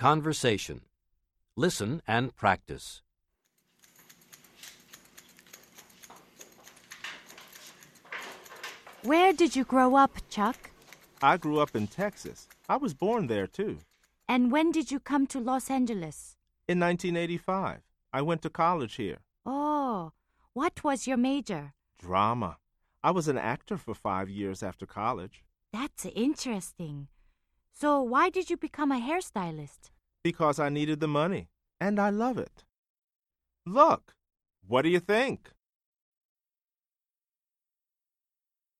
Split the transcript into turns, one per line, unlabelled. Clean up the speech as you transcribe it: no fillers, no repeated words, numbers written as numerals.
Conversation. Listen and practice.
Where did you grow up, Chuck?
I grew up in Texas. I was born there, too.
And when did you come to Los Angeles?
In 1985. I went to college here.
Oh, what was your major?
Drama. I was an actor for 5 years after college.
That's interesting. So why did you become a hairstylist?
Because I needed the money, and I love it. Look, what do you think?